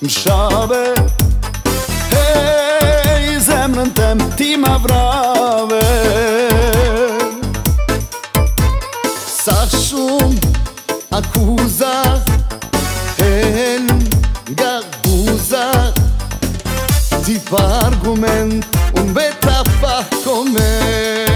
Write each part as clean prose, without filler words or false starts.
Mshave, hej, zemrën tem ti ma vrave. Sa shumë akuza hen nga guza, ti pa argument, unë beta pa koment.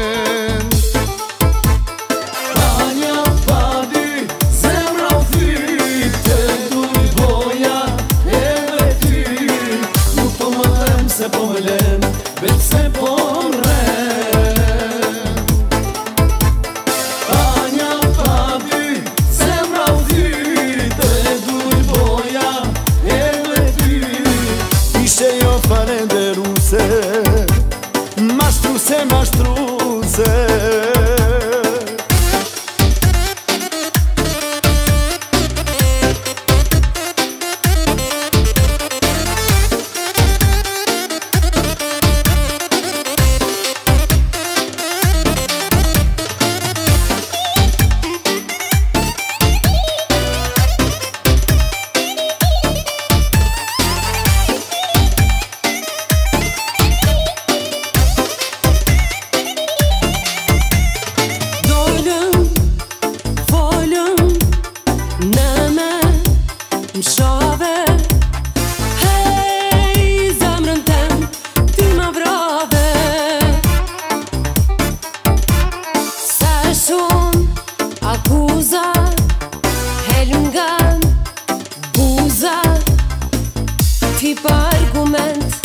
Se po më len, veç se po më ren. Anja pa dy, zemra u dhy, të duj boja edhe ty. Ishe jo falenderuse, mashtruse, mashtruse. Mshave, hej, zemrën tem ti ma vrave. Sa shumë akuza helun nga buza, ti pa argument